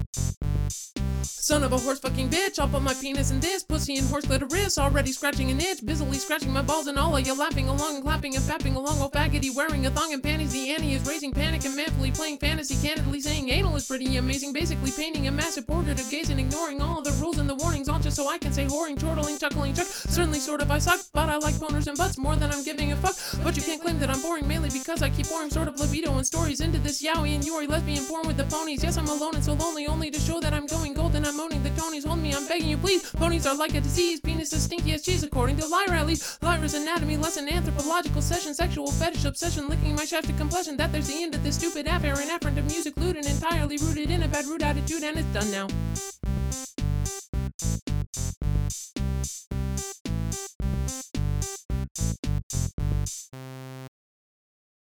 Son of a horse fucking bitch, I'll put my penis in this pussy and horse clitoris, already scratching an itch, busily scratching my balls and all of you laughing along and clapping and fapping along. Oh faggoty wearing a thong and panties, the Annie is raising panic and manfully playing fantasy, candidly saying anal is pretty amazing, basically painting a massive portrait of gays and ignoring all of the rules and the warnings, all just so I can say whoring, chortling, chuckling, chuck. Certainly sort of I suck, but I like boners and butts more than I'm giving a fuck. But you can't claim that I'm boring, mainly because I keep pouring sort of libido and stories into this yaoi and yori lesbian porn with the ponies. Yes, I'm alone and so lonely, only to show that I'm going gold and I'm owning the Tonys. Hold me, I'm begging you, please. Ponies are like a disease. Penis is stinky as cheese, according to Lyra, at least. Lyra's anatomy lesson, anthropological session, sexual fetish obsession, licking my shaft to completion. That there's the end of this stupid affair, an afferent of music, lewd and entirely rooted in a bad rude attitude, and it's done now.